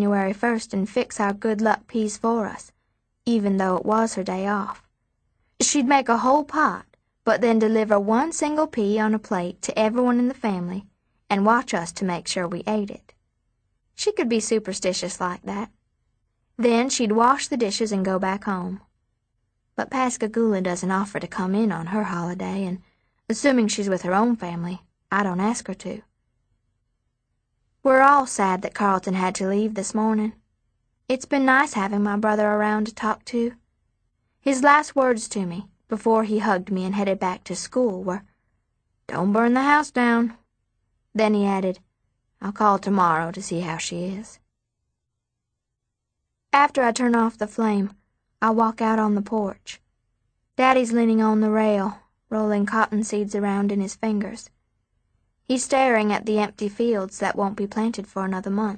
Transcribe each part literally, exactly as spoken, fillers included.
January first and fix our good luck peas for us, even though it was her day off. She'd make a whole pot, but then deliver one single pea on a plate to everyone in the family and watch us to make sure we ate it. She could be superstitious like that. Then she'd wash the dishes and go back home. But Pascagoula doesn't offer to come in on her holiday, and assuming she's with her own family, I don't ask her to. We're all sad that Carlton had to leave this morning. It's been nice having my brother around to talk to. His last words to me, before he hugged me and headed back to school, were, "Don't burn the house down." Then he added, "I'll call tomorrow to see how she is." After I turn off the flame, I walk out on the porch. Daddy's leaning on the rail, rolling cotton seeds around in his fingers. He's staring at the empty fields that won't be planted for another month.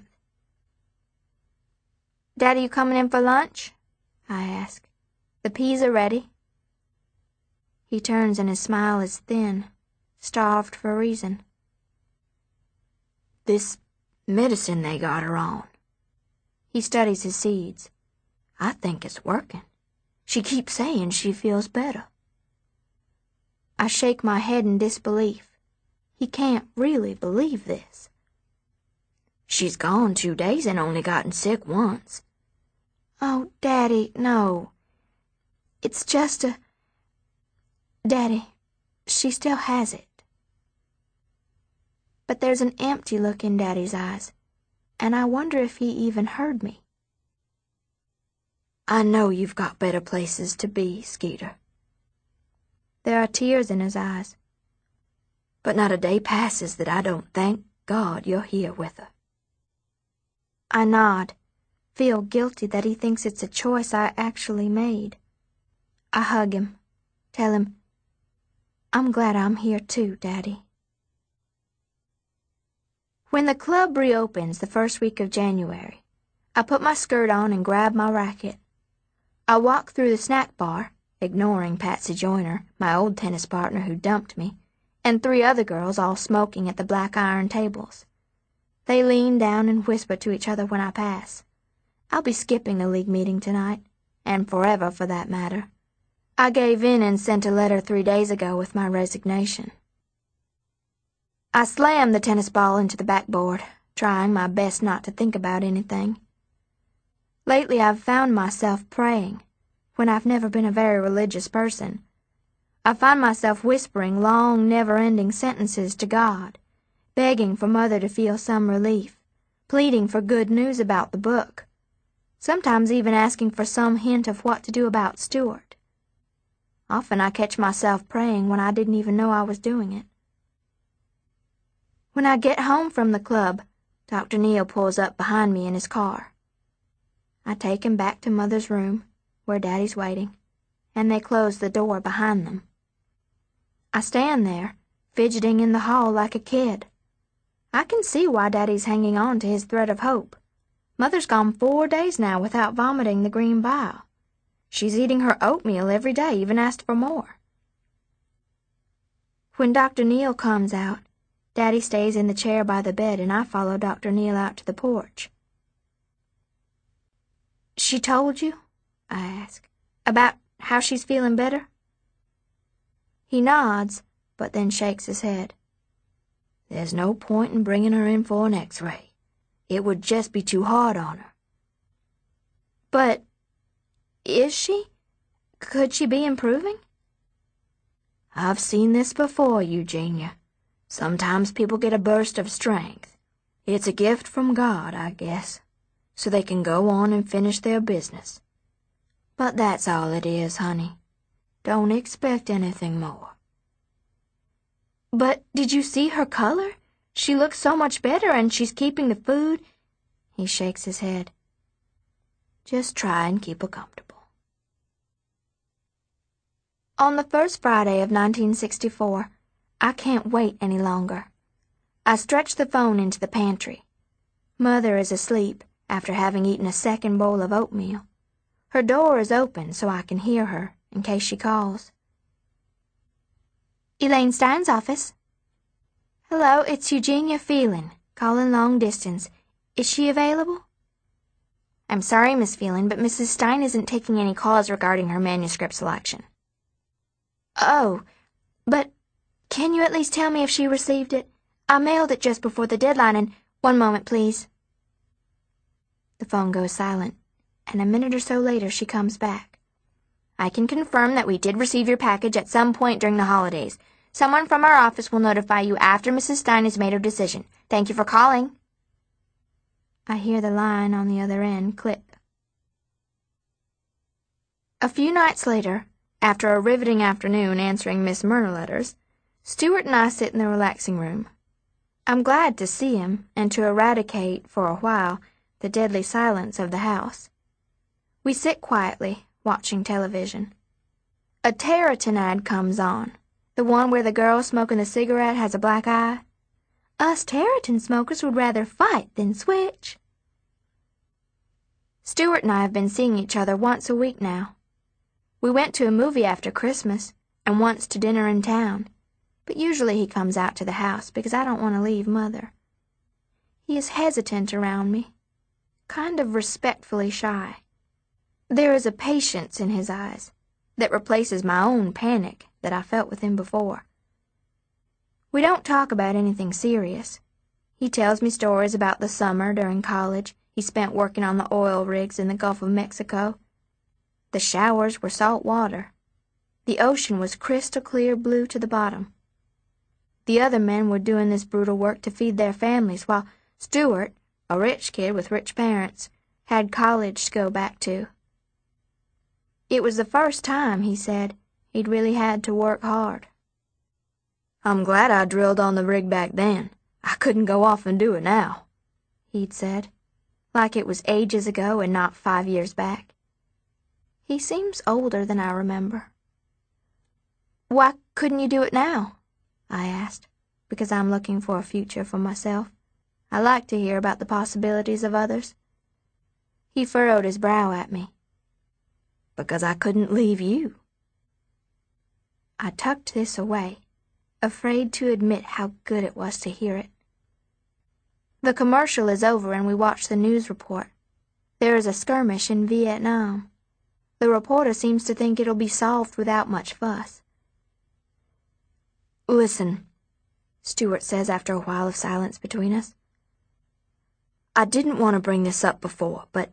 "Daddy, you coming in for lunch?" I ask. "The peas are ready." He turns and his smile is thin, starved for reason. "This medicine they got her on." He studies his seeds. "I think it's working. She keeps saying she feels better." I shake my head in disbelief. He can't really believe this. "She's gone two days and only gotten sick once." "Oh, Daddy, no. It's just a... Daddy, she still has it." But there's an empty look in Daddy's eyes, and I wonder if he even heard me. "I know you've got better places to be, Skeeter." There are tears in his eyes. "But not a day passes that I don't thank God you're here with her." I nod, feel guilty that he thinks it's a choice I actually made. I hug him, tell him, "I'm glad I'm here too, Daddy." When the club reopens the first week of January, I put my skirt on and grab my racket. I walk through the snack bar, ignoring Patsy Joyner, my old tennis partner who dumped me, and three other girls all smoking at the black iron tables. They lean down and whisper to each other when I pass. I'll be skipping the league meeting tonight, and forever for that matter. I gave in and sent a letter three days ago with my resignation. I slammed the tennis ball into the backboard, trying my best not to think about anything. Lately I've found myself praying, when I've never been a very religious person. I find myself whispering long, never-ending sentences to God, begging for Mother to feel some relief, pleading for good news about the book, sometimes even asking for some hint of what to do about Stuart. Often I catch myself praying when I didn't even know I was doing it. When I get home from the club, Doctor Neal pulls up behind me in his car. I take him back to Mother's room, where Daddy's waiting, and they close the door behind them. I stand there, fidgeting in the hall like a kid. I can see why Daddy's hanging on to his thread of hope. Mother's gone four days now without vomiting the green bile. She's eating her oatmeal every day, even asked for more. When Doctor Neal comes out, Daddy stays in the chair by the bed and I follow Doctor Neal out to the porch. "She told you?" I ask. "About how she's feeling better?" He nods, but then shakes his head. "There's no point in bringing her in for an x-ray. It would just be too hard on her." "But is she? Could she be improving?" "I've seen this before, Eugenia. Sometimes people get a burst of strength. It's a gift from God, I guess, so they can go on and finish their business. But that's all it is, honey. Don't expect anything more." "But did you see her color? She looks so much better and she's keeping the food." He shakes his head. "Just try and keep her comfortable." On the first Friday of nineteen sixty-four, I can't wait any longer. I stretch the phone into the pantry. Mother is asleep after having eaten a second bowl of oatmeal. Her door is open so I can hear her in case she calls. "Elaine Stein's office." "Hello, it's Eugenia Phelan, calling long distance. Is she available?" I'm sorry, Miss Phelan, but Missus Stein isn't taking any calls regarding her manuscript selection. Oh, but can you at least tell me if she received it? I mailed it just before the deadline and... One moment, please. The phone goes silent, and a minute or so later she comes back. I can confirm that we did receive your package at some point during the holidays. Someone from our office will notify you after Missus Stein has made her decision. Thank you for calling. I hear the line on the other end clip. A few nights later, after a riveting afternoon answering Miss Myrna letters, Stuart and I sit in the relaxing room. I'm glad to see him and to eradicate, for a while, the deadly silence of the house. We sit quietly, watching television. A Terratin ad comes on, the one where the girl smoking the cigarette has a black eye. Us Terratin smokers would rather fight than switch. Stuart and I have been seeing each other once a week now. We went to a movie after Christmas, and once to dinner in town, but usually he comes out to the house because I don't want to leave Mother. He is hesitant around me, kind of respectfully shy. There is a patience in his eyes that replaces my own panic that I felt with him before. We don't talk about anything serious. He tells me stories about the summer during college he spent working on the oil rigs in the Gulf of Mexico. The showers were salt water. The ocean was crystal clear blue to the bottom. The other men were doing this brutal work to feed their families, while Stuart, a rich kid with rich parents, had college to go back to. It was the first time, he said, he'd really had to work hard. I'm glad I drilled on the rig back then. I couldn't go off and do it now, he'd said, like it was ages ago and not five years back. He seems older than I remember. Why couldn't you do it now? I asked, because I'm looking for a future for myself. I like to hear about the possibilities of others. He furrowed his brow at me. Because I couldn't leave you. I tucked this away, afraid to admit how good it was to hear it. The commercial is over and we watch the news report. There is a skirmish in Vietnam. The reporter seems to think it'll be solved without much fuss. Listen, Stuart says after a while of silence between us. I didn't want to bring this up before, but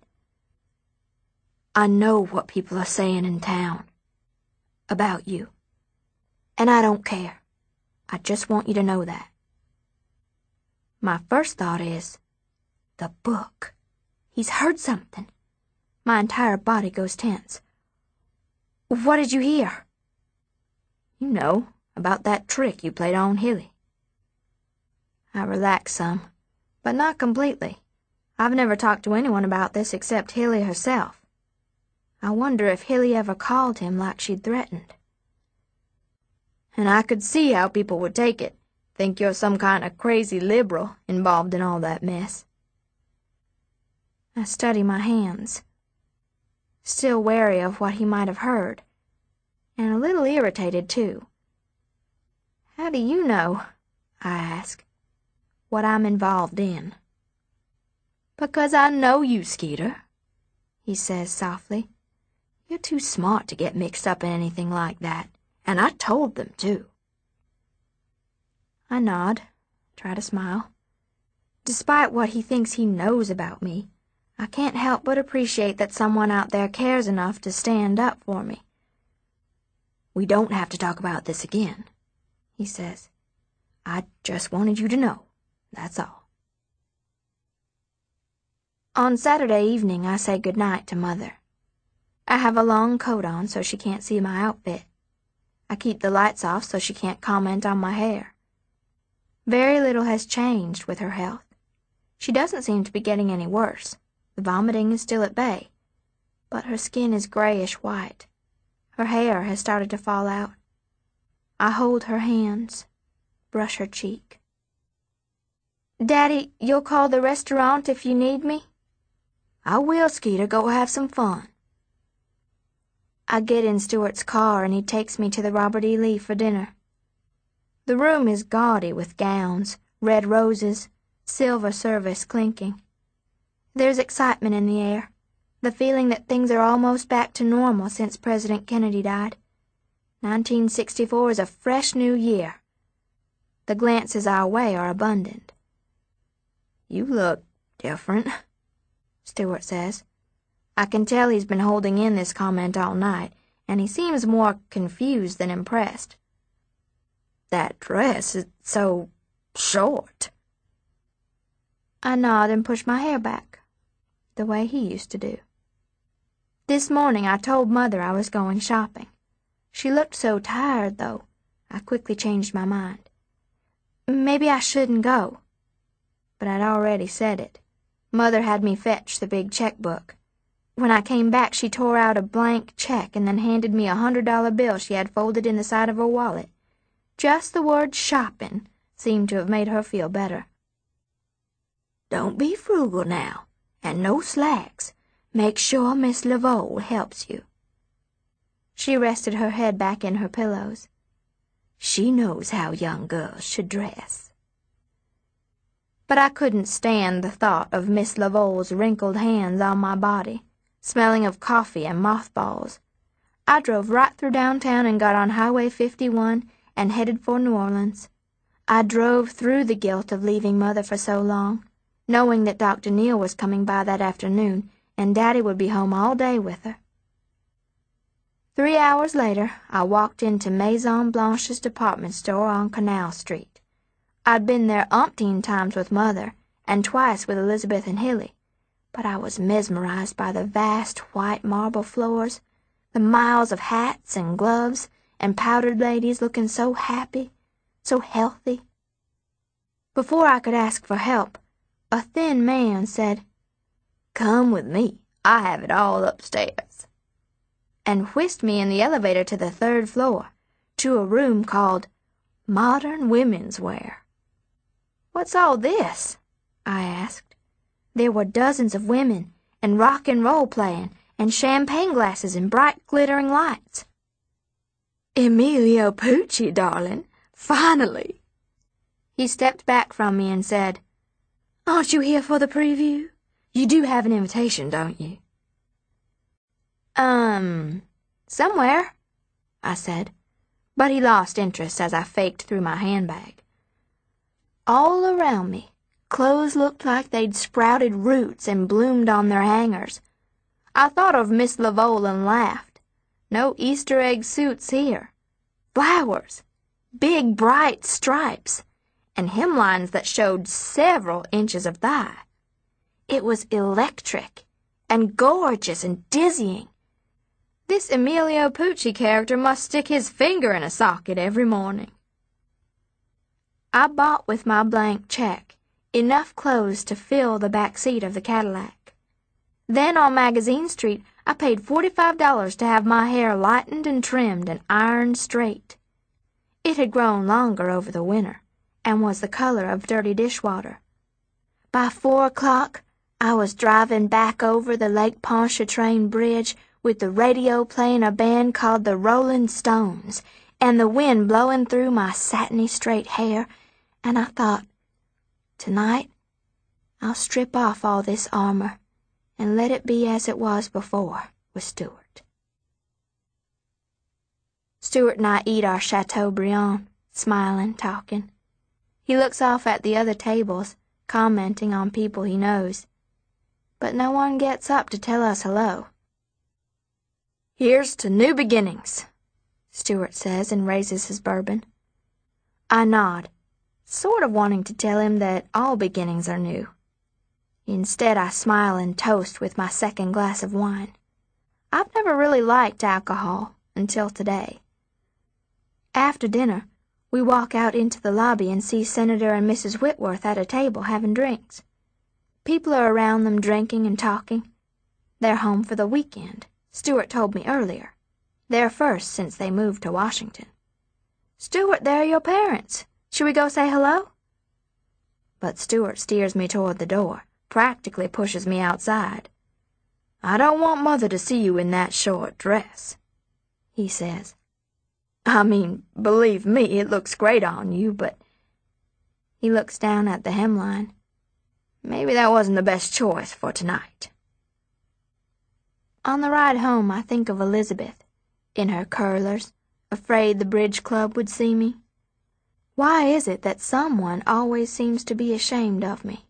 I know what people are saying in town about you. And I don't care. I just want you to know that. My first thought is, the book. He's heard something. My entire body goes tense. What did you hear? You know, about that trick you played on Hilly. I relaxed some, but not completely. I've never talked to anyone about this except Hilly herself. I wonder if Hilly ever called him like she'd threatened. And I could see how people would take it, think you're some kind of crazy liberal involved in all that mess. I study my hands, still wary of what he might have heard, and a little irritated, too. How do you know, I ask, what I'm involved in? Because I know you, Skeeter, he says softly. You're too smart to get mixed up in anything like that, and I told them, too. I nod, try to smile. Despite what he thinks he knows about me, I can't help but appreciate that someone out there cares enough to stand up for me. We don't have to talk about this again, he says. I just wanted you to know, that's all. On Saturday evening, I say goodnight to Mother. I have a long coat on so she can't see my outfit. I keep the lights off so she can't comment on my hair. Very little has changed with her health. She doesn't seem to be getting any worse. The vomiting is still at bay, but her skin is grayish-white. Her hair has started to fall out. I hold her hands, brush her cheek. Daddy, you'll call the restaurant if you need me? I will, Skeeter. Go have some fun. I get in Stuart's car and he takes me to the Robert E. Lee for dinner. The room is gaudy with gowns, red roses, silver service clinking. There's excitement in the air, The feeling that things are almost back to normal since President Kennedy died. nineteen sixty-four is a fresh new year. The glances our way are abundant. "You look different," Stuart says. I can tell he's been holding in this comment all night, and he seems more confused than impressed. "That dress is so short." I nod and push my hair back, the way he used to do. This morning I told Mother I was going shopping. She looked so tired, though, I quickly changed my mind. Maybe I shouldn't go. But I'd already said it. Mother had me fetch the big checkbook. When I came back, she tore out a blank check and then handed me a hundred dollar bill she had folded in the side of her wallet. Just the word shopping seemed to have made her feel better. "Don't be frugal now, and no slacks. Make sure Miss Lavole helps you." She rested her head back in her pillows. "She knows how young girls should dress." But I couldn't stand the thought of Miss Lavole's wrinkled hands on my body, smelling of coffee and mothballs. I drove right through downtown and got on Highway fifty-one and headed for New Orleans. I drove through the guilt of leaving Mother for so long, knowing that Doctor Neal was coming by that afternoon and Daddy would be home all day with her. Three hours later, I walked into Maison Blanche's department store on Canal Street. I'd been there umpteen times with Mother, and twice with Elizabeth and Hilly, but I was mesmerized by the vast white marble floors, the miles of hats and gloves, and powdered ladies looking so happy, so healthy. Before I could ask for help, a thin man said, "Come with me, I have it all upstairs," and whisked me in the elevator to the third floor, to a room called Modern Women's Wear. "What's all this?" I asked. There were dozens of women, and rock and roll playing, and champagne glasses and bright glittering lights. "Emilio Pucci, darling, finally!" He stepped back from me and said, "Aren't you here for the preview? You do have an invitation, don't you?" Um, somewhere, I said, but he lost interest as I faked through my handbag. All around me, clothes looked like they'd sprouted roots and bloomed on their hangers. I thought of Miss Lavole and laughed. No Easter egg suits here. Flowers, big bright stripes, and hemlines that showed several inches of thigh. It was electric and gorgeous and dizzying. This Emilio Pucci character must stick his finger in a socket every morning. I bought with my blank check enough clothes to fill the back seat of the Cadillac. Then on Magazine Street, I paid forty-five dollars to have my hair lightened and trimmed and ironed straight. It had grown longer over the winter and was the color of dirty dishwater. By four o'clock, I was driving back over the Lake Pontchartrain Bridge with the radio playing a band called the Rolling Stones and the wind blowing through my satiny straight hair, and I thought, tonight I'll strip off all this armor and let it be as it was before with Stuart. Stuart and I eat our Chateaubriand, smiling, talking. He looks off at the other tables, commenting on people he knows. But no one gets up to tell us hello. "Here's to new beginnings," Stuart says and raises his bourbon. I nod, sort of wanting to tell him that all beginnings are new. Instead, I smile and toast with my second glass of wine. I've never really liked alcohol until today. After dinner, we walk out into the lobby and see Senator and Missus Whitworth at a table having drinks. People are around them drinking and talking. They're home for the weekend, Stuart told me earlier. Their first since they moved to Washington. "Stuart, there are your parents. Should we go say hello?" But Stuart steers me toward the door, practically pushes me outside. "I don't want Mother to see you in that short dress," he says. "I mean, believe me, it looks great on you, but—" He looks down at the hemline. "Maybe that wasn't the best choice for tonight." On the ride home, I think of Elizabeth, in her curlers, afraid the bridge club would see me. Why is it that someone always seems to be ashamed of me?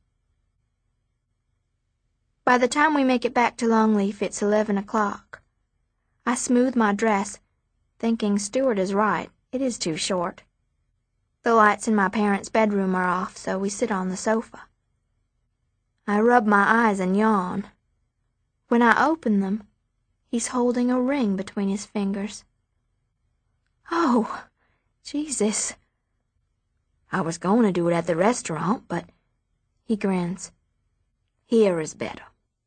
By the time we make it back to Longleaf, it's eleven o'clock. I smooth my dress, thinking Stuart is right, it is too short. The lights in my parents' bedroom are off, so we sit on the sofa. I rub my eyes and yawn. When I open them, he's holding a ring between his fingers. Oh, Jesus. I was going to do it at the restaurant, but he grins. Here is better.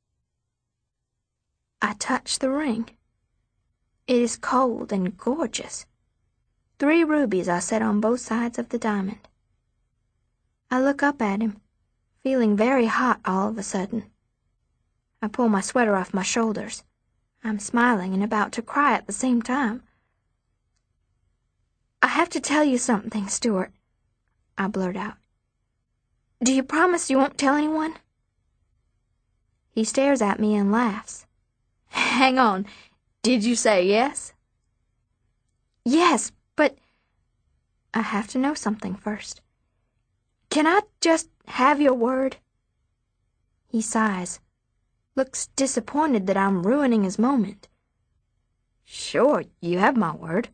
I touch the ring. It is cold and gorgeous. Three rubies are set on both sides of the diamond. I look up at him, feeling very hot all of a sudden. I pull my sweater off my shoulders. I'm smiling and about to cry at the same time. I have to tell you something, Stuart, I blurt out. Do you promise you won't tell anyone? He stares at me and laughs. Hang on, did you say yes? Yes, but I have to know something first. Can I just have your word? He sighs, looks disappointed that I'm ruining his moment. Sure, you have my word.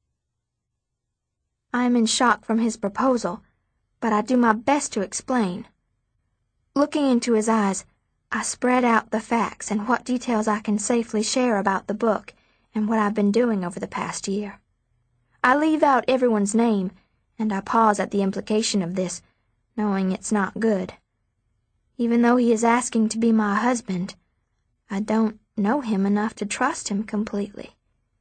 I am in shock from his proposal, but I do my best to explain. Looking into his eyes, I spread out the facts and what details I can safely share about the book and what I've been doing over the past year. I leave out everyone's name, and I pause at the implication of this, knowing it's not good. Even though he is asking to be my husband, I don't know him enough to trust him completely.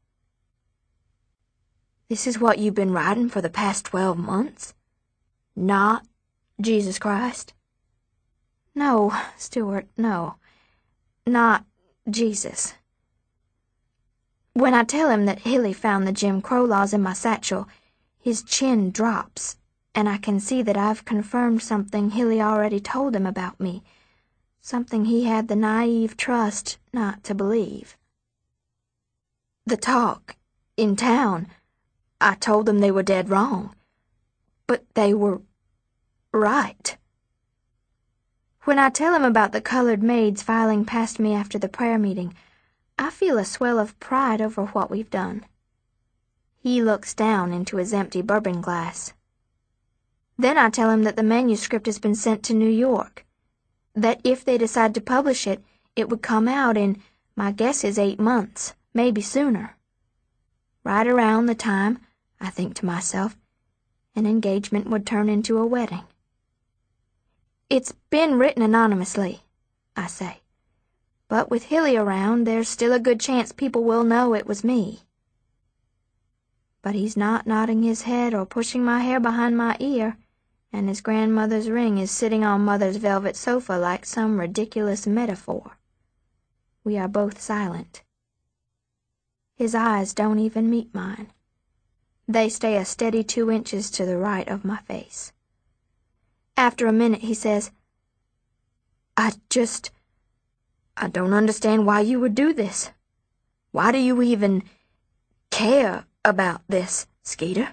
This is what you've been writing for the past twelve months? Not Jesus Christ? No, Stuart, no. Not Jesus. When I tell him that Hilly found the Jim Crow laws in my satchel, his chin drops, and I can see that I've confirmed something Hilly already told him about me, something he had the naive trust not to believe. The talk, in town, I told them they were dead wrong, but they were right. When I tell him about the colored maids filing past me after the prayer meeting, I feel a swell of pride over what we've done. He looks down into his empty bourbon glass. Then I tell him that the manuscript has been sent to New York, that if they decide to publish it, it would come out in, my guess is eight months, maybe sooner. Right around the time, I think to myself, an engagement would turn into a wedding. It's been written anonymously, I say. But with Hilly around, there's still a good chance people will know it was me. But he's not nodding his head or pushing my hair behind my ear, and his grandmother's ring is sitting on Mother's velvet sofa like some ridiculous metaphor. We are both silent. His eyes don't even meet mine. They stay a steady two inches to the right of my face. After a minute, he says, I just... I don't understand why you would do this. Why do you even care about this, Skeeter?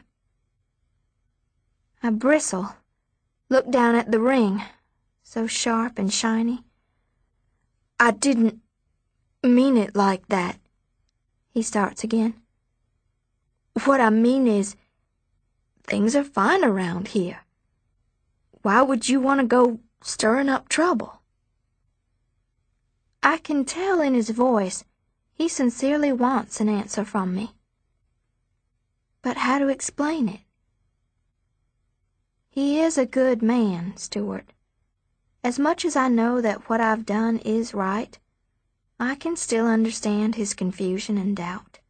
I bristle, look down at the ring, so sharp and shiny. I didn't mean it like that, he starts again. What I mean is, things are fine around here. Why would you want to go stirring up trouble? I can tell in his voice he sincerely wants an answer from me. But how to explain it? He is a good man, Stuart. As much as I know that what I've done is right, I can still understand his confusion and doubt.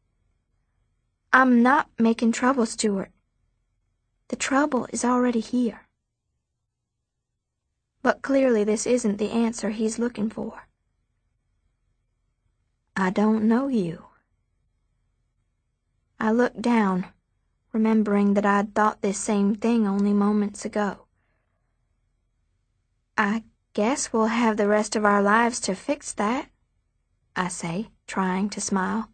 I'm not making trouble, Stuart. The trouble is already here. But clearly this isn't the answer he's looking for. I don't know you. I look down, remembering that I'd thought this same thing only moments ago. I guess we'll have the rest of our lives to fix that, I say, trying to smile.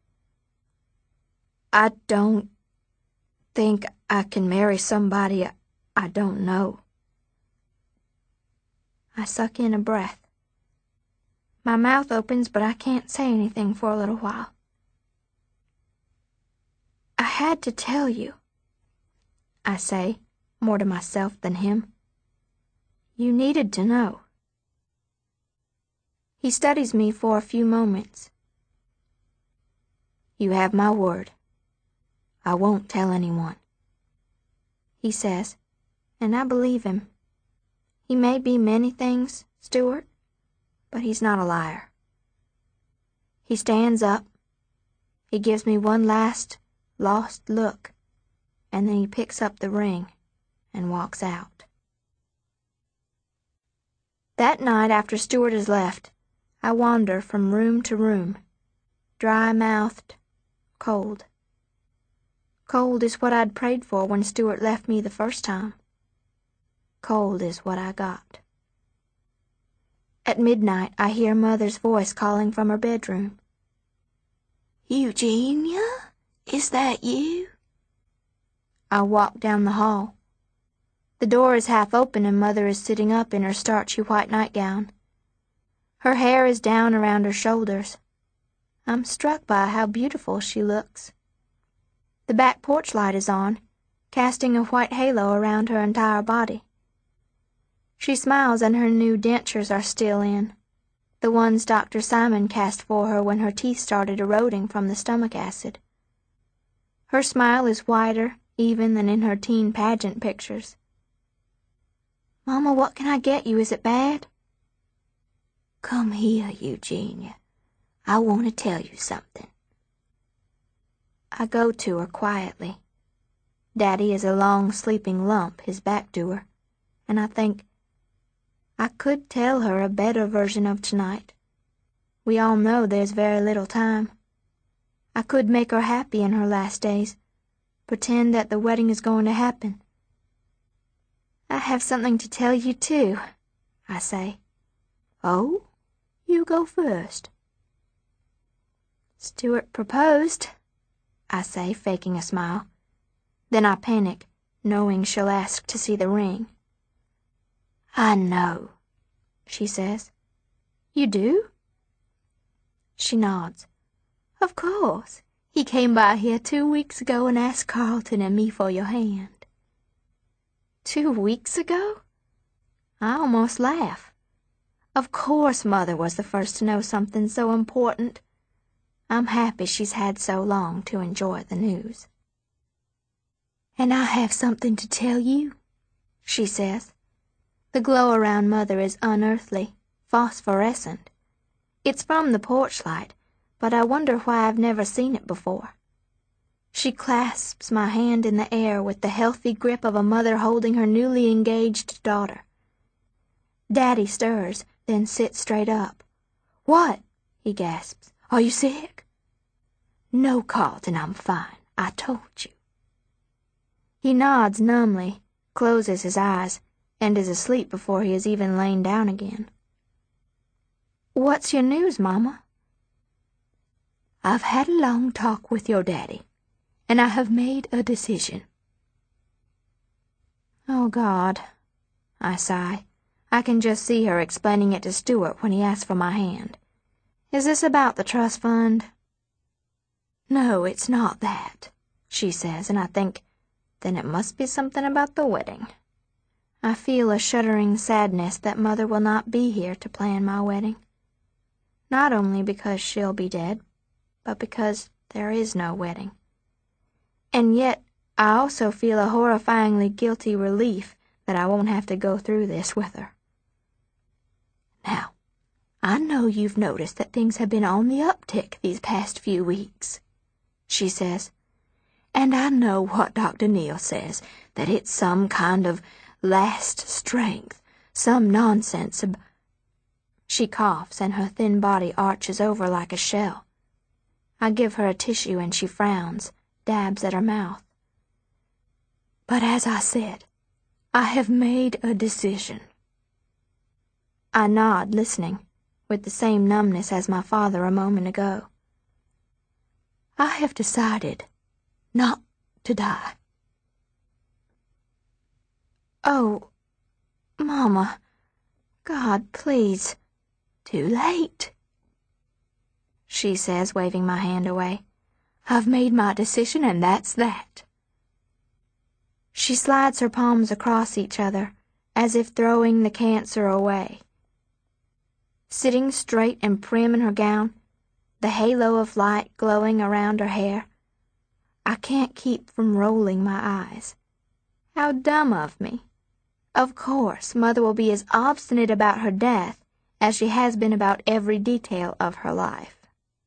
I don't think I can marry somebody I don't know. I suck in a breath. My mouth opens, but I can't say anything for a little while. I had to tell you, I say, more to myself than him. You needed to know. He studies me for a few moments. You have my word. I won't tell anyone, he says, and I believe him. He may be many things, Stuart, but he's not a liar. He stands up. He gives me one last, lost look, and then he picks up the ring and walks out. That night after Stuart has left, I wander from room to room, dry-mouthed, cold. Cold is what I'd prayed for when Stuart left me the first time. Cold is what I got. At midnight, I hear Mother's voice calling from her bedroom. Eugenia, is that you? I walk down the hall. The door is half open and Mother is sitting up in her starchy white nightgown. Her hair is down around her shoulders. I'm struck by how beautiful she looks. The back porch light is on, casting a white halo around her entire body. She smiles and her new dentures are still in, the ones Doctor Simon cast for her when her teeth started eroding from the stomach acid. Her smile is wider even than in her teen pageant pictures. Mama, what can I get you? Is it bad? Come here, Eugenia. I want to tell you something. I go to her quietly. Daddy is a long sleeping lump, his back to her, and I think, I could tell her a better version of tonight. We all know there's very little time. I could make her happy in her last days, pretend that the wedding is going to happen. I have something to tell you, too, I say. Oh? You go first. Stuart proposed, I say, faking a smile. Then I panic, knowing she'll ask to see the ring. I know, she says. You do? She nods. Of course. He came by here two weeks ago and asked Carlton and me for your hand. Two weeks ago? I almost laugh. Of course Mother was the first to know something so important. I'm happy she's had so long to enjoy the news. And I have something to tell you, she says. The glow around Mother is unearthly, phosphorescent. It's from the porch light, but I wonder why I've never seen it before. She clasps my hand in the air with the healthy grip of a mother holding her newly engaged daughter. Daddy stirs, then sits straight up. What? He gasps. Are you sick? No, Carlton, I'm fine. I told you. He nods numbly, closes his eyes, and is asleep before he has even lain down again. What's your news, Mama? I've had a long talk with your daddy, and I have made a decision. Oh, God, I sigh. I can just see her explaining it to Stuart when he asked for my hand. Is this about the trust fund? No, it's not that, she says, and I think, then it must be something about the wedding. I feel a shuddering sadness that Mother will not be here to plan my wedding. Not only because she'll be dead, but because there is no wedding. And yet, I also feel a horrifyingly guilty relief that I won't have to go through this with her. Now, I know you've noticed that things have been on the uptick these past few weeks, she says. And I know what Doctor Neal says, that it's some kind of last strength, some nonsense ab- She coughs and her thin body arches over like a shell. I give her a tissue and she frowns, dabs at her mouth. But as I said, I have made a decision. I nod, listening, with the same numbness as my father a moment ago. I have decided not to die. Oh, Mama, God, please, too late, she says, waving my hand away. I've made my decision, and that's that. She slides her palms across each other, as if throwing the cancer away. Sitting straight and prim in her gown, the halo of light glowing around her hair, I can't keep from rolling my eyes. How dumb of me. Of course, Mother will be as obstinate about her death as she has been about every detail of her life.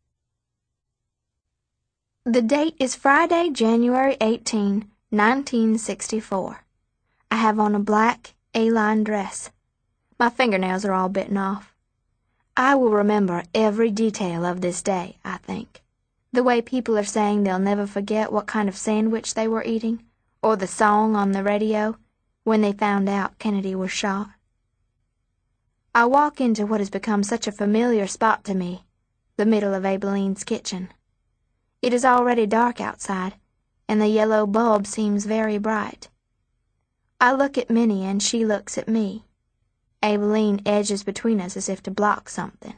The date is Friday, January eighteenth, nineteen sixty-four. I have on a black A-line dress. My fingernails are all bitten off. I will remember every detail of this day, I think. The way people are saying they'll never forget what kind of sandwich they were eating, or the song on the radio when they found out Kennedy was shot. I walk into what has become such a familiar spot to me, the middle of Abilene's kitchen. It is already dark outside, and the yellow bulb seems very bright. I look at Minnie, and she looks at me. Abilene edges between us as if to block something.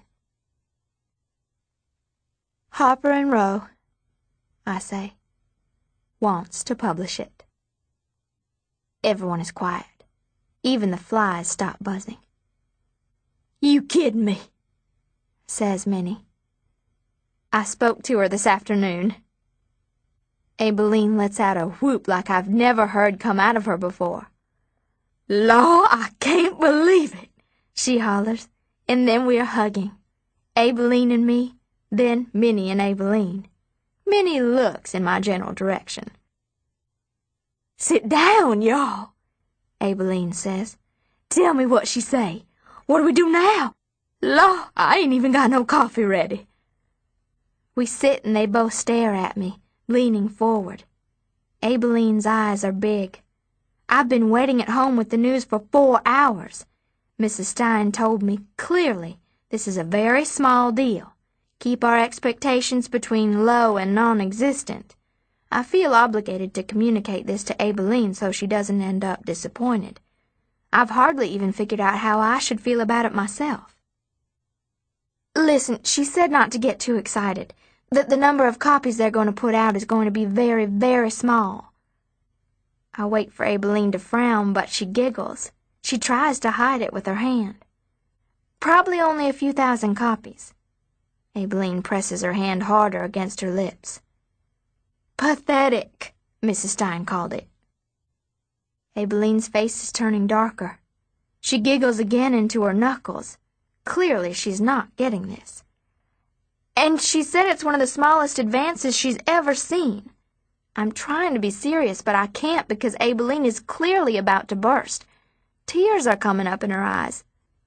Harper and Row, I say, wants to publish it. Everyone is quiet. Even the flies stop buzzing. You kiddin' me, says Minnie. I spoke to her this afternoon. Abilene lets out a whoop like I've never heard come out of her before. Law, I can't believe it, she hollers, and then we are hugging. Abilene and me, then Minnie and Abilene. Minnie looks in my general direction. Sit down, y'all, Abilene says. Tell me what she say. What do we do now? Law, I ain't even got no coffee ready. We sit and they both stare at me, leaning forward. Abilene's eyes are big. I've been waiting at home with the news for four hours. Missus Stein told me clearly this is a very small deal. Keep our expectations between low and non-existent. I feel obligated to communicate this to Abilene so she doesn't end up disappointed. I've hardly even figured out how I should feel about it myself. Listen, she said not to get too excited, that the number of copies they're going to put out is going to be very, very small. I wait for Abilene to frown, but she giggles. She tries to hide it with her hand. Probably only a few thousand copies. Abilene presses her hand harder against her lips. Pathetic, Missus Stein called it. Abilene's face is turning darker. She giggles again into her knuckles. Clearly she's not getting this. And she said it's one of the smallest advances she's ever seen. I'm trying to be serious, but I can't because Abilene is clearly about to burst. Tears are coming up in her eyes.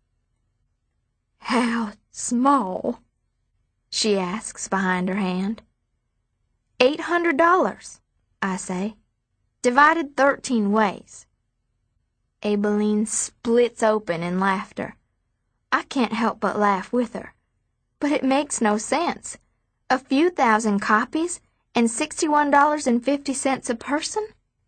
How small? She asks behind her hand. Eight hundred dollars, I say, divided thirteen ways. Abilene splits open in laughter. I can't help but laugh with her. But it makes no sense. A few thousand copies and sixty-one dollars and fifty cents a person?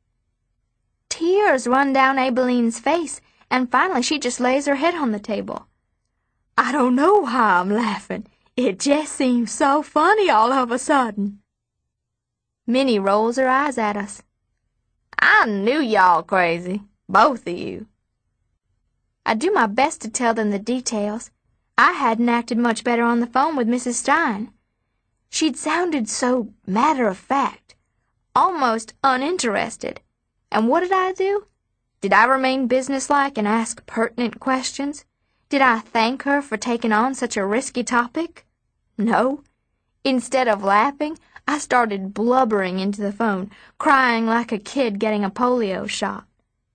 Tears run down Abilene's face, and finally she just lays her head on the table. I don't know why I'm laughing. It just seems so funny all of a sudden. Minnie rolls her eyes at us. I knew y'all crazy, both of you. I do my best to tell them the details. I hadn't acted much better on the phone with Missus Stein. She'd sounded so matter-of-fact, almost uninterested. And what did I do? Did I remain businesslike and ask pertinent questions? Did I thank her for taking on such a risky topic? No. Instead of laughing, I started blubbering into the phone, crying like a kid getting a polio shot.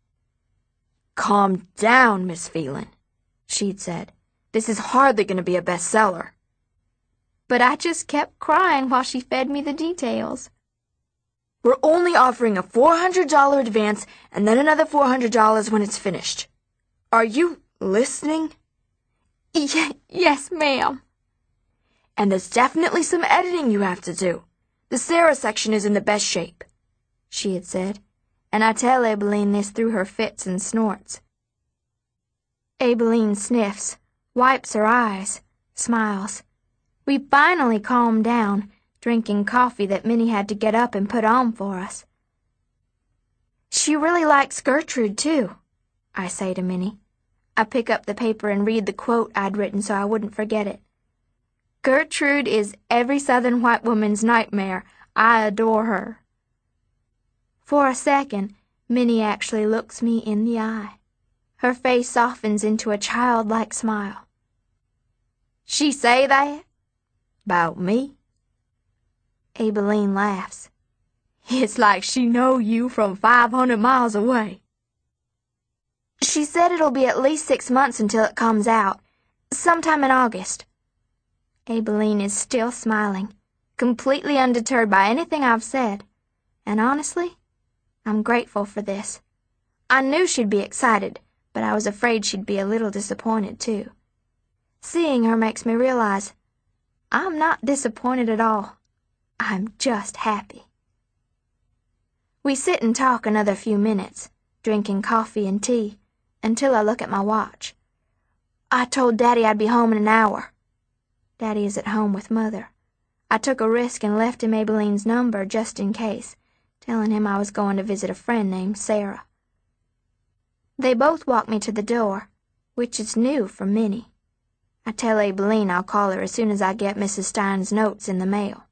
Calm down, Miss Phelan, she'd said. This is hardly going to be a bestseller. But I just kept crying while she fed me the details. We're only offering a four hundred dollars advance and then another four hundred dollars when it's finished. Are you listening? Y- yes, ma'am. And there's definitely some editing you have to do. The Sarah section is in the best shape, she had said, and I tell Abeline this through her fits and snorts. Abeline sniffs, wipes her eyes, smiles. We finally calmed down, drinking coffee that Minnie had to get up and put on for us. She really likes Gertrude, too, I say to Minnie. I pick up the paper and read the quote I'd written so I wouldn't forget it. Gertrude is every Southern white woman's nightmare. I adore her. For a second, Minnie actually looks me in the eye. Her face softens into a childlike smile. She say that? 'Bout me? Abeline laughs. It's like she know you from five hundred miles away. She said it'll be at least six months until it comes out, sometime in August. Abeline is still smiling, completely undeterred by anything I've said, and honestly, I'm grateful for this. I knew she'd be excited, but I was afraid she'd be a little disappointed, too. Seeing her makes me realize I'm not disappointed at all. I'm just happy. We sit and talk another few minutes, drinking coffee and tea, until I look at my watch. I told Daddy I'd be home in an hour. Daddy is at home with Mother. I took a risk and left him Abeline's number just in case, telling him I was going to visit a friend named Sarah. They both walk me to the door, which is new for Minnie. I tell Abeline I'll call her as soon as I get Missus Stein's notes in the mail.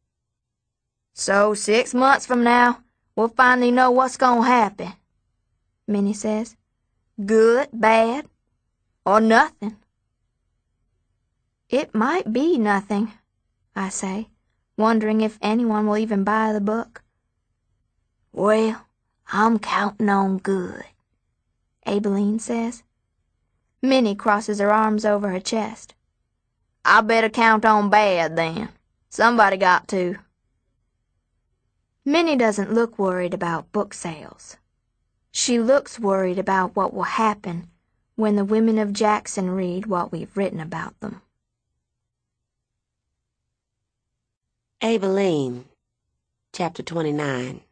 So six months from now, we'll finally know what's gonna happen, Minnie says. Good, bad, or nothing. It might be nothing, I say, wondering if anyone will even buy the book. Well, I'm counting on good, Abeline says. Minnie crosses her arms over her chest. I better count on bad, then. Somebody got to. Minnie doesn't look worried about book sales. She looks worried about what will happen when the women of Jackson read what we've written about them. Abeline, Chapter twenty-nine.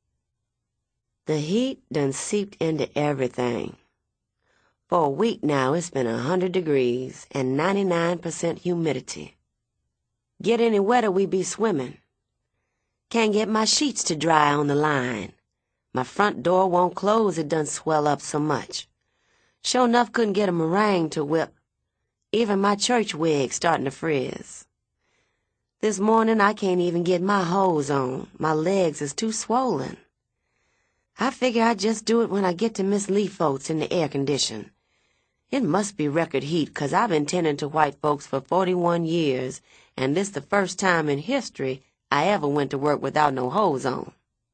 The heat done seeped into everything. For a week now it's been a hundred degrees and ninety-nine percent humidity. Get any wetter we be swimming. Can't get my sheets to dry on the line. My front door won't close, it done swell up so much. Sure enough couldn't get a meringue to whip. Even my church wig's starting to frizz. This morning I can't even get my hose on. My legs is too swollen. I figure I'd just do it when I get to Miss Lee folks in the air condition. It must be record heat, 'cause I've been tending to white folks for forty-one years, and this the first time in history I ever went to work without no hose on.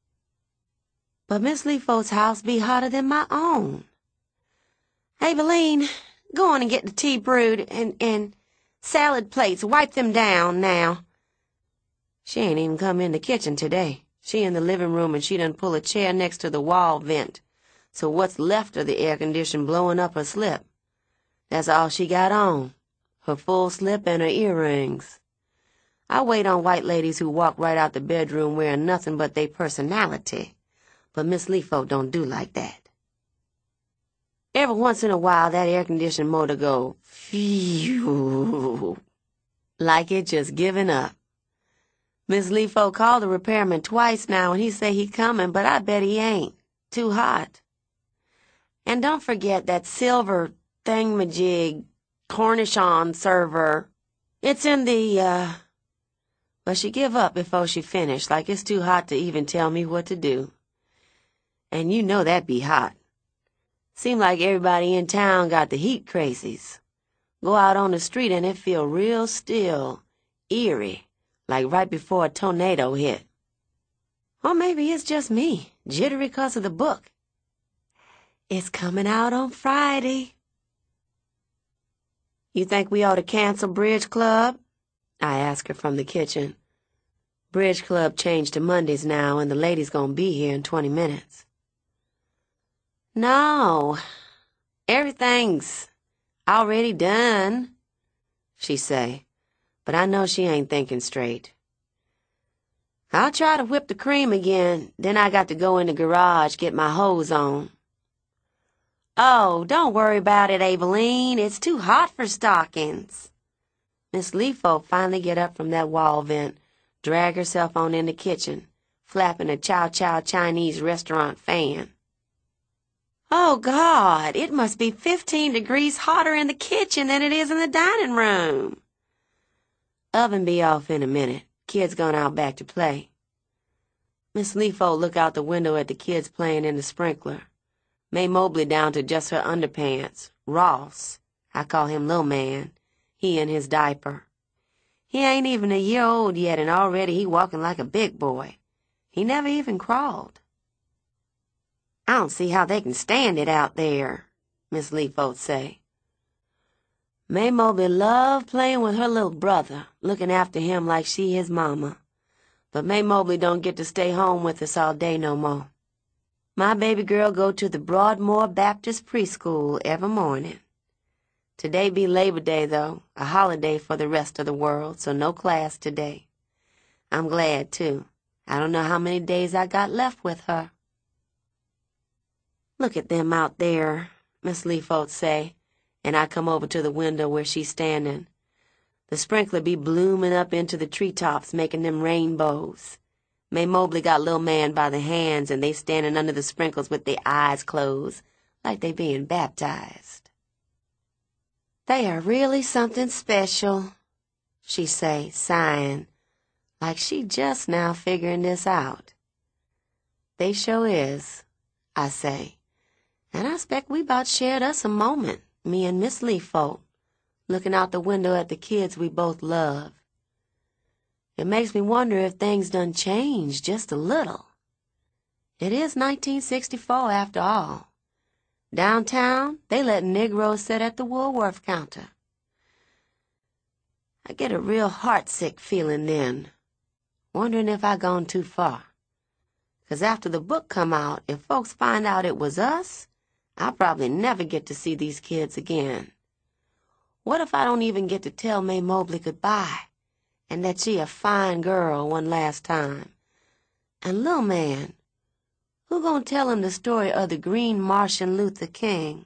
But Miss Lee folks' house be hotter than my own. Abeline, go on and get the tea brewed, and, and salad plates, wipe them down now. She ain't even come in the kitchen today. She in the living room, and she done pull a chair next to the wall vent, so what's left of the air condition blowing up her slip. That's all she got on, her full slip and her earrings. I wait on white ladies who walk right out the bedroom wearing nothing but their personality, but Miss Lee folk don't do like that. Every once in a while that air conditioning motor go, phew, like it just giving up. Miss Lee folk called the repairman twice now, and he say he coming, but I bet he ain't. Too hot. And don't forget that silver thingamajig Cornichon server. It's in the, uh... But she give up before she finished, like it's too hot to even tell me what to do. And you know that be hot. Seem like everybody in town got the heat crazies. Go out on the street and it feel real still, eerie, like right before a tornado hit. Or maybe it's just me, jittery 'cause of the book. It's coming out on Friday. You think we ought to cancel Bridge Club? I ask her from the kitchen. Bridge Club changed to Mondays now, and the lady's gonna be here in twenty minutes. No, everything's already done. she say, but I know she ain't thinking straight. I'll try to whip the cream again, then I got to go in the garage, get my hose on. Oh, don't worry about it, Aveline. It's too hot for stockings. Miss Leafolk finally get up from that wall vent, drag herself on in the kitchen, flapping a Chow Chow Chinese restaurant fan. Oh, God, it must be fifteen degrees hotter in the kitchen than it is in the dining room. Oven be off in a minute. Kids gone out back to play. Miss Leafolk look out the window at the kids playing in the sprinkler. May Mobley down to just her underpants. Ross, I call him Lil Man, he in his diaper. He ain't even a year old yet, and already he walking like a big boy. He never even crawled. I don't see how they can stand it out there, Miss Leafolk say. May Mobley love playing with her little brother, looking after him like she his mama. But May Mobley don't get to stay home with us all day no more. My baby girl go to the Broadmoor Baptist Preschool every morning. Today be Labor Day, though, a holiday for the rest of the world, so no class today. I'm glad, too. I don't know how many days I got left with her. Look at them out there, Miss Leafolk say, and I come over to the window where she's standing. The sprinkler be blooming up into the treetops, making them rainbows. May Mobley got Lil Man by the hands, and they standing under the sprinkles with their eyes closed, like they being baptized. They are really something special, she say, sighing, like she just now figuring this out. They sure is, I say, and I expect we about shared us a moment, me and Miss Leafolk, looking out the window at the kids we both love. It makes me wonder if things done changed just a little. It is nineteen sixty-four after all. Downtown, they let Negroes sit at the Woolworth counter. I get a real heartsick feeling then, wondering if I gone too far. 'Cause after the book come out, if folks find out it was us, I'll probably never get to see these kids again. What if I don't even get to tell May Mobley goodbye, and that she a fine girl one last time? And Lil Man, who gonna tell him the story of the Green Martian Luther King?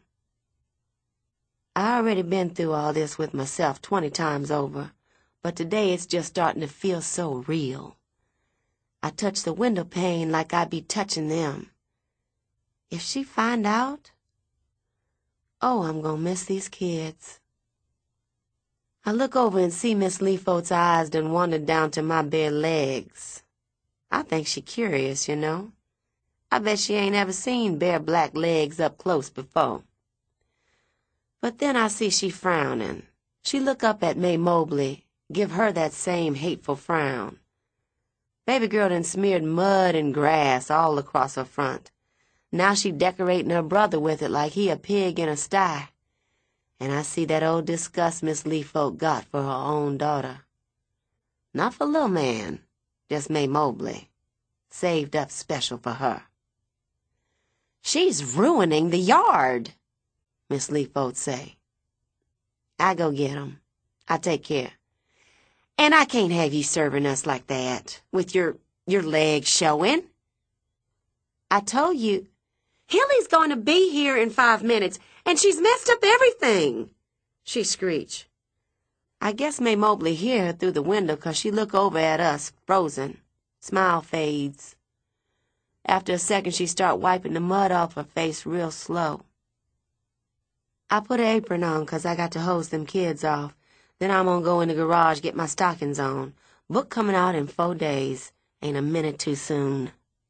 I already been through all this with myself twenty times over, but today it's just starting to feel so real. I touch the window pane like I be touching them. If she find out, oh, I'm gonna miss these kids. I look over and see Miss Leafolk's eyes done wandered down to my bare legs. I think she curious, you know. I bet she ain't ever seen bare black legs up close before. But then I see she frowning. She look up at May Mobley, give her that same hateful frown. Baby girl done smeared mud and grass all across her front. Now she decorating her brother with it like he a pig in a sty. And I see that old disgust Miss Leafolk got for her own daughter. Not for Lil Man, just May Mobley, saved up special for her. She's ruining the yard, Miss Leafolk say. I go get 'em. I take care. And I can't have you serving us like that, with your, your legs showing. I told you, Hilly's going to be here in five minutes, and she's messed up everything, she screeched. I guess May Mobley hear her through the window 'cause she look over at us, frozen. Smile fades. After a second, she start wiping the mud off her face real slow. I put an apron on 'cause I got to hose them kids off. Then I'm gonna go in the garage, get my stockings on. Book coming out in four days. Ain't a minute too soon.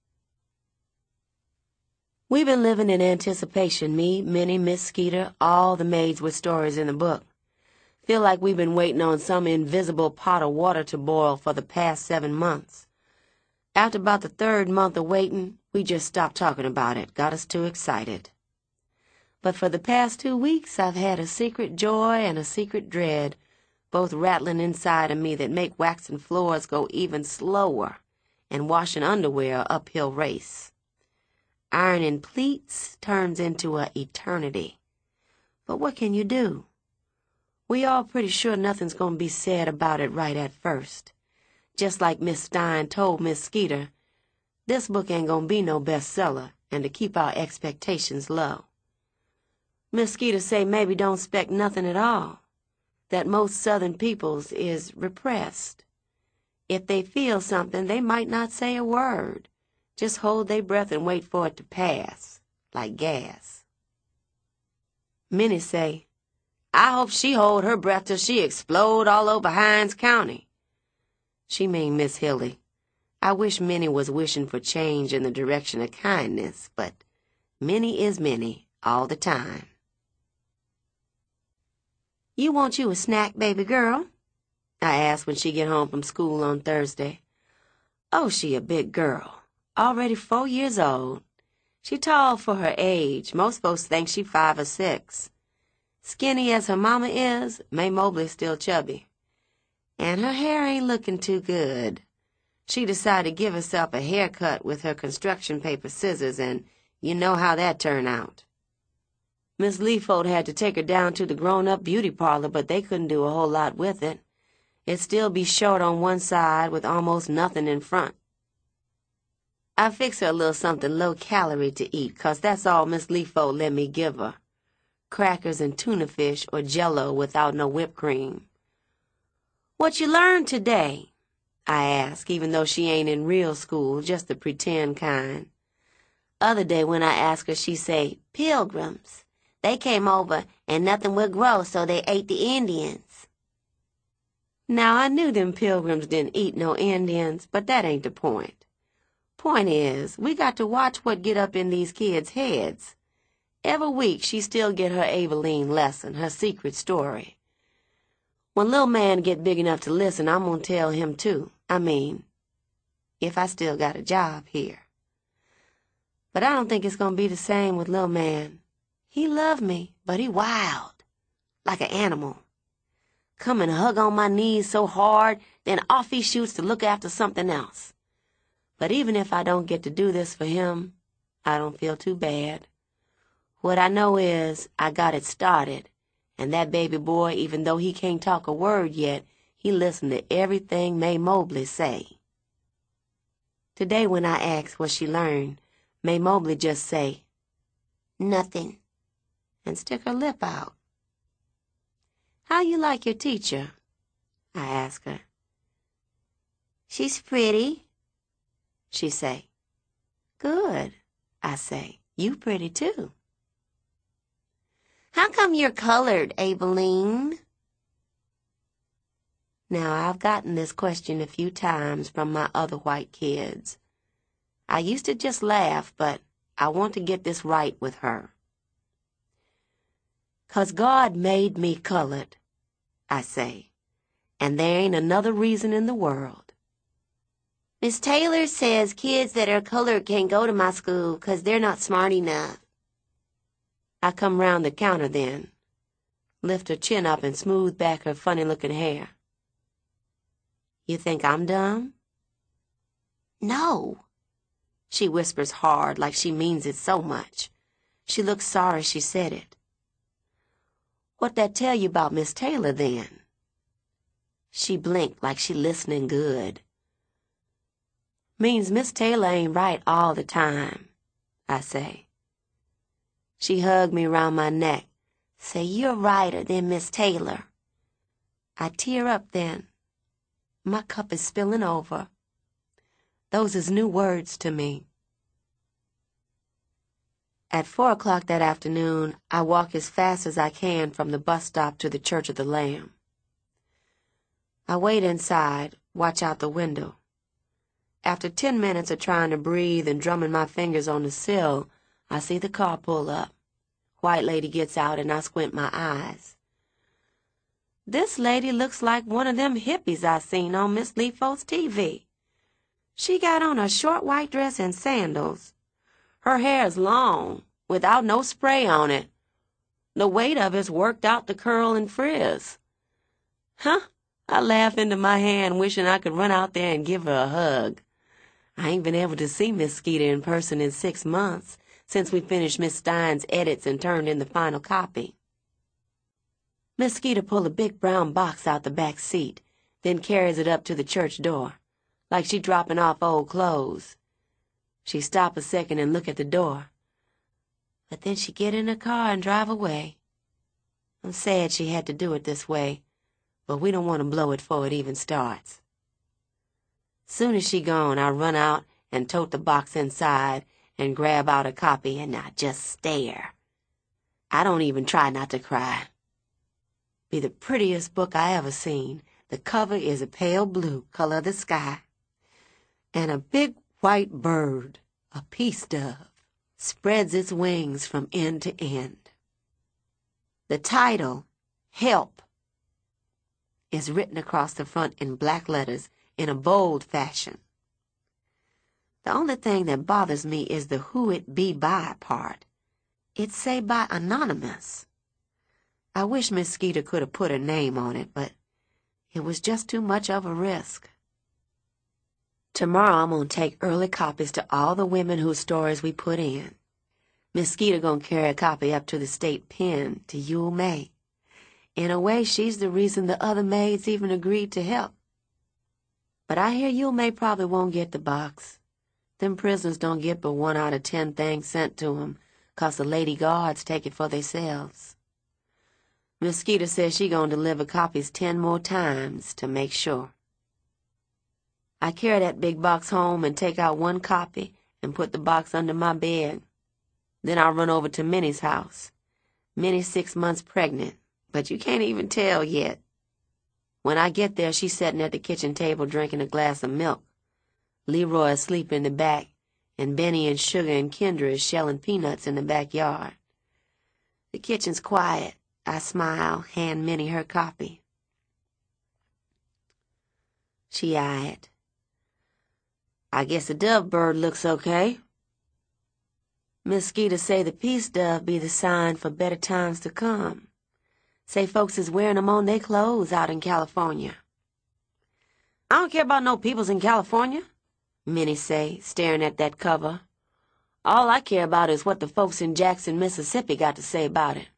We've been living in anticipation, me, Minnie, Miss Skeeter, all the maids with stories in the book. Feel like we've been waiting on some invisible pot of water to boil for the past seven months. After about the third month of waiting, we just stopped talking about it, got us too excited. But for the past two weeks, I've had a secret joy and a secret dread, both rattling inside of me that make waxing floors go even slower and washing underwear an uphill race. Ironing pleats turns into a eternity. But what can you do? We all pretty sure nothing's gonna be said about it right at first. Just like Miss Stein told Miss Skeeter, this book ain't gonna be no bestseller, and to keep our expectations low. Miss Skeeter say maybe don't expect nothing at all, that most Southern peoples is repressed. If they feel something, they might not say a word, just hold their breath and wait for it to pass, like gas. Minnie say, I hope she hold her breath till she explode all over Hines County. She mean Miss Hilly. I wish Minnie was wishing for change in the direction of kindness, but Minnie is Minnie all the time. You want you a snack, baby girl? I asked when she get home from school on Thursday. Oh, she a big girl, already four years old. She tall for her age. Most folks think she five or six. Skinny as her mama is, May Mobley's still chubby. And her hair ain't looking too good. She decided to give herself a haircut with her construction paper scissors, and you know how that turned out. Miss Leafold had to take her down to the grown-up beauty parlor, but they couldn't do a whole lot with it. It'd still be short on one side with almost nothing in front. I fixed her a little something low-calorie to eat, 'cause that's all Miss Leafold let me give her. Crackers and tuna fish or Jell-O without no whipped cream. What you learned today? I ask, even though she ain't in real school, just the pretend kind. Other day when I ask her, she say, Pilgrims. They came over and nothing would grow, so they ate the Indians. Now, I knew them Pilgrims didn't eat no Indians, but that ain't the point. Point is, we got to watch what get up in these kids' heads. Every week she still get her Aveline lesson, her secret story. When little man get big enough to listen, I'm gonna tell him too. I mean, if I still got a job here. But I don't think it's gonna be the same with little man. He love me, but he wild, like an animal. Come and hug on my knees so hard, then off he shoots to look after something else. But even if I don't get to do this for him, I don't feel too bad. What I know is I got it started, and that baby boy, even though he can't talk a word yet, he listened to everything May Mobley say. Today when I asked what she learned, May Mobley just say, nothing, and stick her lip out. How you like your teacher? I ask her. She's pretty, she say. Good, I say. You pretty too. How come you're colored, Aveline? Now, I've gotten this question a few times from my other white kids. I used to just laugh, but I want to get this right with her. 'Cause God made me colored, I say, and there ain't another reason in the world. Miss Taylor says kids that are colored can't go to my school 'cause they're not smart enough. I come round the counter then, lift her chin up and smooth back her funny-looking hair. You think I'm dumb? No, she whispers hard like she means it so much. She looks sorry she said it. What that tell you about Miss Taylor then? She blinked like she listening good. Means Miss Taylor ain't right all the time, I say. She hugged me round my neck. Say, you're righter than Miss Taylor. I tear up then. My cup is spilling over. Those is new words to me. At four o'clock that afternoon, I walk as fast as I can from the bus stop to the Church of the Lamb. I wait inside, watch out the window. After ten minutes of trying to breathe and drumming my fingers on the sill, I see the car pull up. White lady gets out and I squint my eyes. This lady looks like one of them hippies I seen on Miss Leafold's T V. She got on a short white dress and sandals. Her hair's long, without no spray on it. The weight of it's worked out the curl and frizz. Huh? I laugh into my hand, wishing I could run out there and give her a hug. I ain't been able to see Miss Skeeter in person in six months, since we finished Miss Stein's edits and turned in the final copy. Miss Skeeter pulled a big brown box out the back seat, then carries it up to the church door, like she dropping off old clothes. She stop a second and look at the door, but then she get in her car and drive away. I'm sad she had to do it this way, but we don't want to blow it before it even starts. Soon as she gone, I run out and tote the box inside and grab out a copy, and I just stare. I don't even try not to cry. Be the prettiest book I ever seen. The cover is a pale blue, color of the sky, and a big white bird, a peace dove, spreads its wings from end to end. The title, Help, is written across the front in black letters in a bold fashion. The only thing that bothers me is the who it be by part. It say by anonymous. I wish Miss Skeeter could have put her name on it, but it was just too much of a risk. Tomorrow I'm gonna take early copies to all the women whose stories we put in. Miss Skeeter gonna carry a copy up to the state pen to Yule May. In a way, she's the reason the other maids even agreed to help. But I hear Yule May probably won't get the box. Them prisoners don't get but one out of ten things sent to 'em, 'cause the lady guards take it for themselves. Miss Skeeter says she gonna deliver copies ten more times to make sure. I carry that big box home and take out one copy and put the box under my bed. Then I run over to Minnie's house. Minnie's six months pregnant, but you can't even tell yet. When I get there, she's sitting at the kitchen table drinking a glass of milk. Leroy is asleep in the back, and Benny and Sugar and Kendra is shelling peanuts in the backyard. The kitchen's quiet. I smile, hand Minnie her copy. She eyed. I guess the dove bird looks okay. Miss Skeeter say the peace dove be the sign for better times to come. Say folks is wearing 'em on their clothes out in California. I don't care about no peoples in California, Minnie say, staring at that cover. All I care about is what the folks in Jackson, Mississippi got to say about it.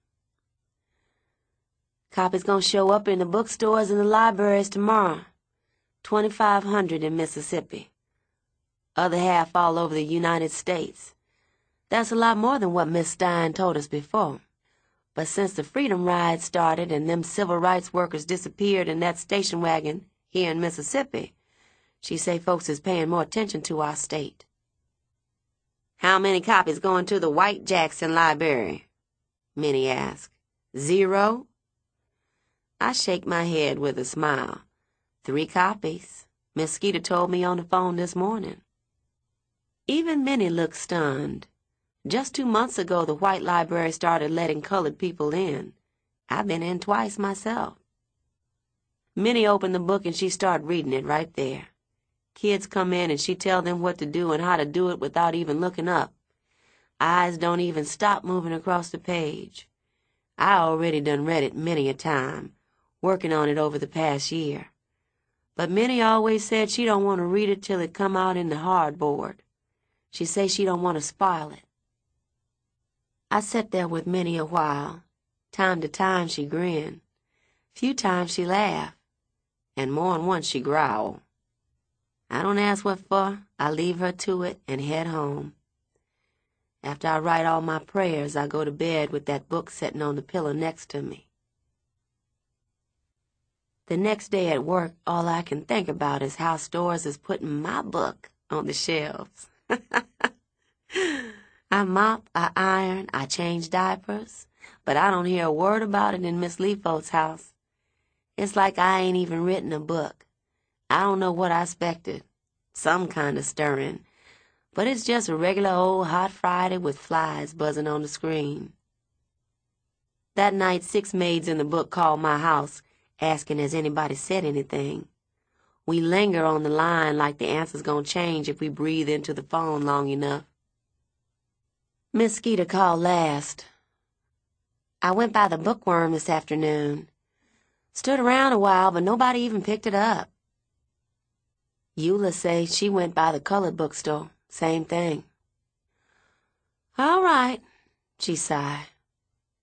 Copies gonna show up in the bookstores and the libraries tomorrow. twenty-five hundred in Mississippi. Other half all over the United States. That's a lot more than what Miss Stein told us before. But since the Freedom Ride started and them civil rights workers disappeared in that station wagon here in Mississippi, she say folks is paying more attention to our state. How many copies going to the White Jackson Library? Minnie asked. Zero? I shake my head with a smile. Three copies. Miss Skeeter told me on the phone this morning. Even Minnie looked stunned. Just two months ago, the White Library started letting colored people in. I've been in twice myself. Minnie opened the book and she started reading it right there. Kids come in and she tell them what to do and how to do it without even looking up. Eyes don't even stop moving across the page. I already done read it many a time, working on it over the past year. But Minnie always said she don't want to read it till it come out in the hardboard. She say she don't want to spoil it. I sat there with Minnie a while. Time to time she grinned. Few times she laughed. And more'n once she growled. I don't ask what for. I leave her to it and head home. After I write all my prayers, I go to bed with that book sitting on the pillow next to me. The next day at work, all I can think about is how stores is putting my book on the shelves. I mop, I iron, I change diapers, but I don't hear a word about it in Miss Leafold's house. It's like I ain't even written a book. I don't know what I expected. Some kind of stirring. But it's just a regular old hot Friday with flies buzzing on the screen. That night, six maids in the book called my house, asking has anybody said anything. We linger on the line like the answer's gonna change if we breathe into the phone long enough. Miss Skeeter called last. I went by the bookworm this afternoon. Stood around a while, but nobody even picked it up. Eula say she went by the colored bookstore. Same thing. All right, she sighed.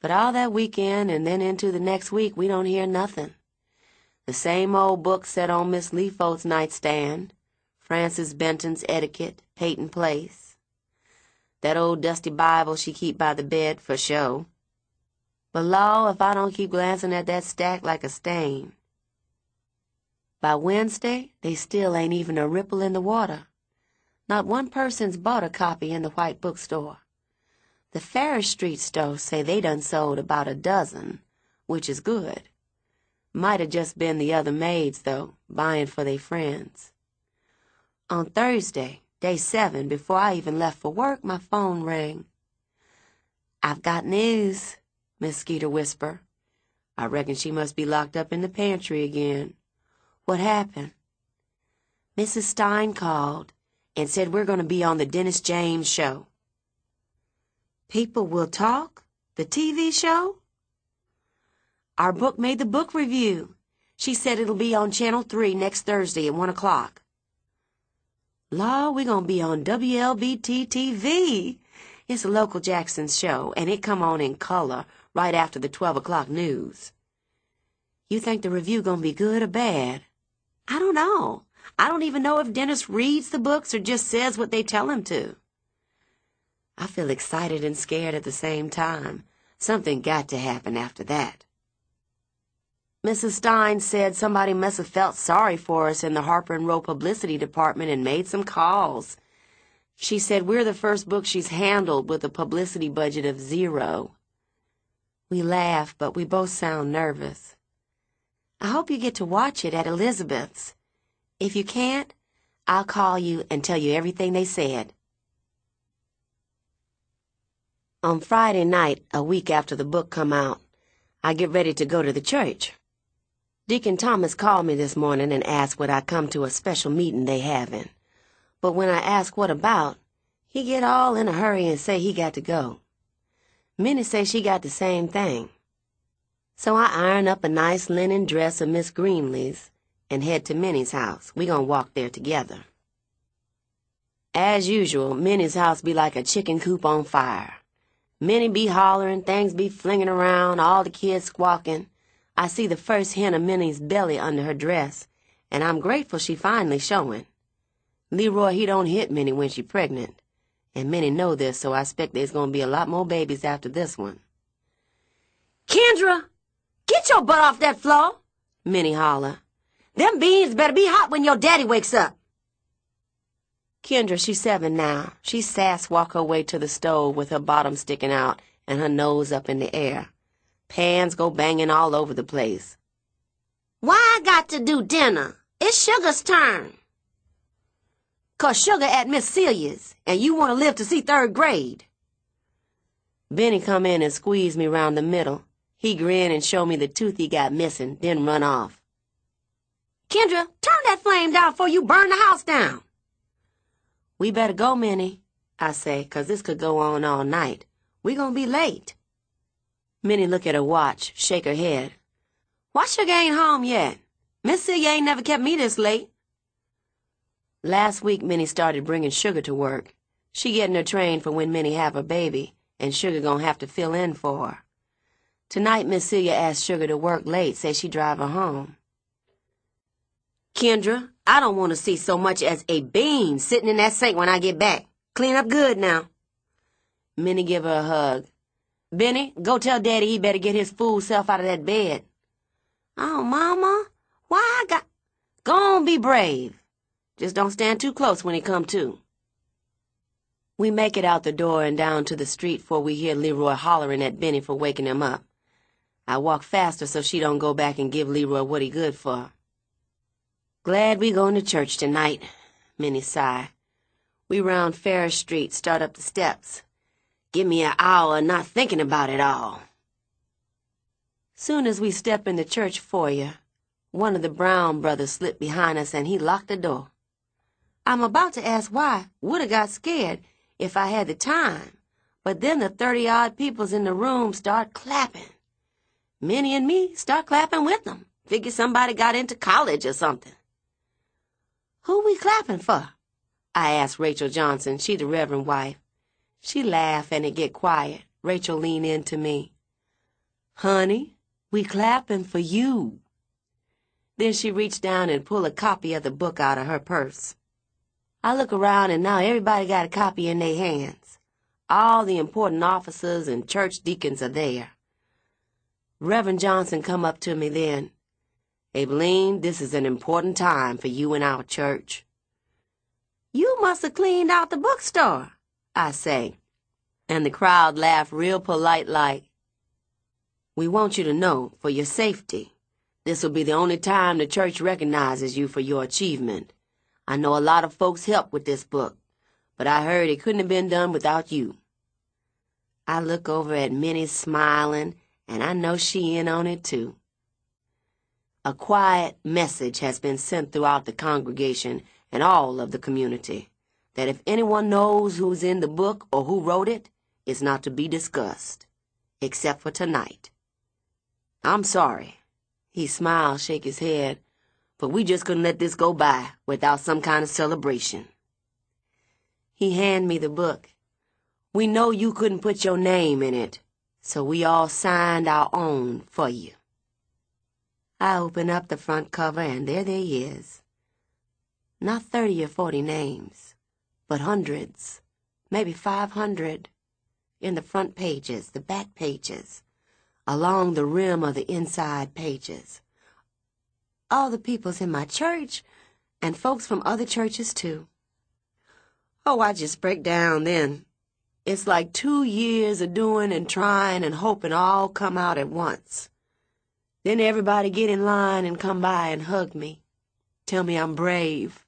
But all that weekend and then into the next week, we don't hear nothing. The same old book set on Miss Leafold's nightstand, Francis Benton's Etiquette, Peyton Place. That old dusty Bible she keep by the bed for show. But law, if I don't keep glancing at that stack like a stain. By Wednesday, they still ain't even a ripple in the water. Not one person's bought a copy in the White Bookstore. The Farish Street stores say they done sold about a dozen, which is good. Might have just been the other maids, though, buying for their friends. On Thursday, day seven, before I even left for work, my phone rang. "I've got news," Miss Skeeter whispered. I reckon she must be locked up in the pantry again. "What happened?" "Missus Stein called and said we're going to be on the Dennis James show." "People Will Talk? The T V show?" "Our book made the book review. She said it'll be on Channel three next Thursday at one o'clock. "Law, we're going to be on W L B T T V. It's a local Jackson's show, and it come on in color right after the twelve o'clock news." "You think the review going to be good or bad?" "I don't know. I don't even know if Dennis reads the books or just says what they tell him to." I feel excited and scared at the same time. Something got to happen after that. Missus Stein said somebody must have felt sorry for us in the Harper and Row publicity department and made some calls. She said we're the first book she's handled with a publicity budget of zero. We laugh, but we both sound nervous. I hope you get to watch it at Elizabeth's. If you can't, I'll call you and tell you everything they said. On Friday night, a week after the book come out, I get ready to go to the church. Deacon Thomas called me this morning and asked would I come to a special meeting they having. But when I asked what about, he get all in a hurry and say he got to go. Minnie say she got the same thing. So I iron up a nice linen dress of Miss Greenlee's and head to Minnie's house. We gonna walk there together. As usual, Minnie's house be like a chicken coop on fire. Minnie be hollering, things be flinging around, all the kids squawking. I see the first hint of Minnie's belly under her dress, and I'm grateful she finally showing. Leroy, he don't hit Minnie when she pregnant, and Minnie know this, so I expect there's gonna be a lot more babies after this one. "Kendra, get your butt off that floor," Minnie holler. "Them beans better be hot when your daddy wakes up." Kendra, she's seven now. She sass walk her way to the stove with her bottom sticking out and her nose up in the air. Pans go banging all over the place. "Why I got to do dinner? It's Sugar's turn." "'Cause Sugar at Miss Celia's, and you want to live to see third grade." Benny come in and squeeze me round the middle. He grin and show me the tooth he got missing, then run off. "Kendra, turn that flame down before you burn the house down." "We better go, Minnie," I say, 'cause this could go on all night. We gonna be late. Minnie look at her watch, shake her head. "Why Sugar ain't home yet? Miss Celia ain't never kept me this late." Last week, Minnie started bringing Sugar to work. She getting her trained for when Minnie have her baby, and Sugar gonna have to fill in for her. Tonight, Miss Celia asked Sugar to work late, say she drive her home. "Kendra, I don't want to see so much as a bean sitting in that sink when I get back. Clean up good now." Minnie give her a hug. "Benny, go tell Daddy he better get his fool self out of that bed." "Oh, Mama, why I got—" "Go on, be brave. Just don't stand too close when he come to." We make it out the door and down to the street before we hear Leroy hollering at Benny for waking him up. I walk faster so she don't go back and give Leroy what he good for. "Glad we going to church tonight," Minnie sigh. We round Farish Street, start up the steps. Give me an hour not thinking about it all. Soon as we step in the church foyer, one of the Brown brothers slipped behind us and he locked the door. I'm about to ask why, woulda got scared if I had the time, but then the thirty-odd peoples in the room start clapping. Minnie and me start clapping with them. Figure somebody got into college or something. "Who we clapping for?" I asked Rachel Johnson, she the Reverend wife. She laugh and it get quiet. Rachel lean in to me. Honey, we clapping for you. Then she reached down and pulled a copy of the book out of her purse. I look around and now everybody got a copy in their hands. All the important officers and church deacons are there. Reverend Johnson come up to me then. Abeline, this is an important time for you in our church. You must have cleaned out the bookstore, I say. And the crowd laughed real polite like. We want you to know, for your safety, this will be the only time the church recognizes you for your achievement. I know a lot of folks helped with this book, but I heard it couldn't have been done without you. I look over at Minnie smiling, and I know she in on it too. A quiet message has been sent throughout the congregation and all of the community, that if anyone knows who's in the book or who wrote it, it's not to be discussed, except for tonight. I'm sorry. He smiled, shake his head, but we just couldn't let this go by without some kind of celebration. He handed me the book. We know you couldn't put your name in it, so we all signed our own for you. I open up the front cover, and there they is. Not thirty or forty names, but hundreds, maybe five hundred, in the front pages, the back pages, along the rim of the inside pages. All the peoples in my church, and folks from other churches too. Oh, I just break down then. It's like two years of doing and trying and hoping all come out at once. Then everybody get in line and come by and hug me, tell me I'm brave.